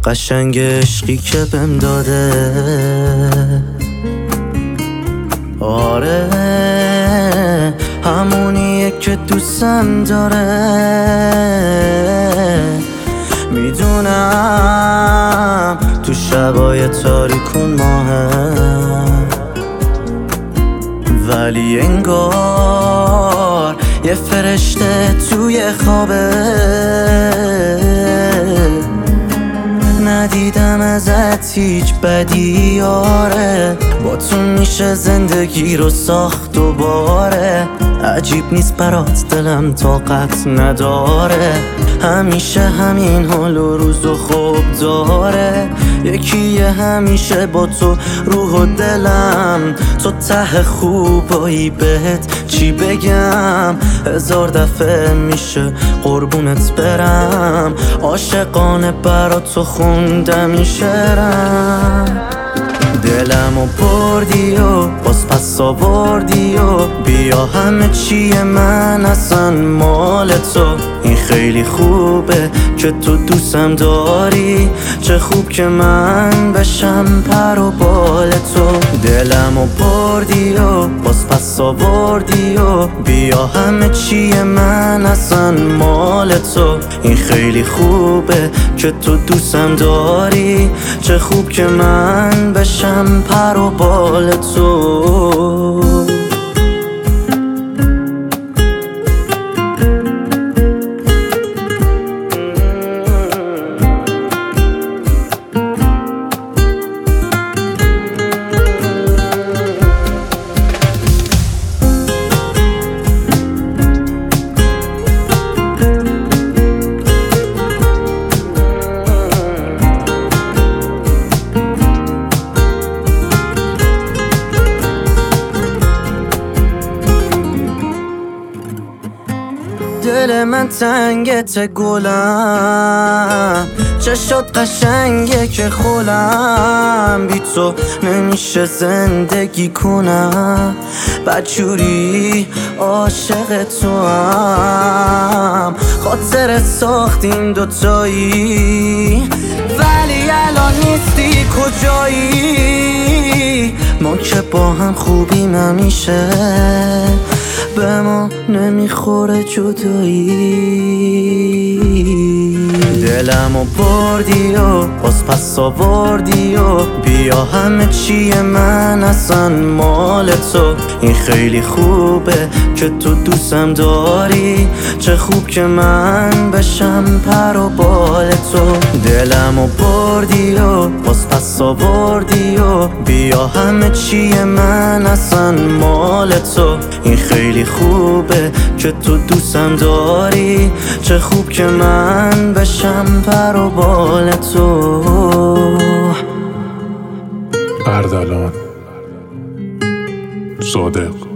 قشنگ عشقی که بهم داده. آره همونیه که دوستم داره. میدونم تو شبای تاریکون ماهه، ولی انگار یه فرشته توی خوابه. ندیدم ازت هیچ بدی، آره با تو میشه زندگی رو ساخت دوباره. عجیب نیست برات دلم طاقت نداره، همیشه همین حال و روز و خوب داره. یکیه همیشه با تو روح و دلم، تو ته خوبایی بهت چی بگم. هزار دفعه میشه قربونت برم، عاشقانه برا تو خوندم این شعرم. دلمو بردی و باز پس آوردی و بیا همه چیه من اصلا مال تو. این خیلی خوبه که تو دوستم داری، چه خوب که من بشم پر و بال تو. دلمو بردی و باز پس آوردی و بیا همه چیه من اصلا مال تو. این خیلی خوبه که تو دوستم داری، چه خوب که من بشم پر و بال تو. دل من تنگت گلم، چشات قشنگه که خولم. بی تو نمیشه زندگی کنم، بدجوری عاشق تو هم. خاطر ساختیم دوتایی، ولی الان نیستی کجایی. ما که با هم خوبیم همیشه، به ما نمیخوره جدایی. دلمو بردی و باز پس آوردی و بیا همه چیه من اصلا مال تو. این خیلی خوبه که تو دوستم داری، چه خوب که من بشم پر و بال تو. دلمو بردی و باز پس آوردی و بیا همه چیه من اصلا مال تو. این خیلی خوبه که تو دوستم داری، چه خوب که من بشم پر و بال تو. اردلان صادق.